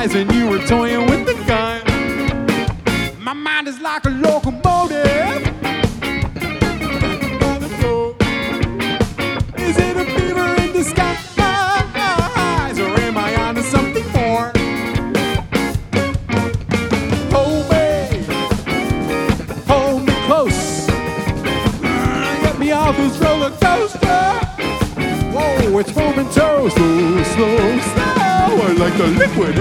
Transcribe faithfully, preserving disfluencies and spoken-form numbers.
eyes and you were toying with the gun. My mind is like a locomotive. Is it a fever in disguise, or am I onto something more? Hold me, hold me close. Get me off this roller coaster. Whoa, it's moving so slow, slow, slow, like the liquid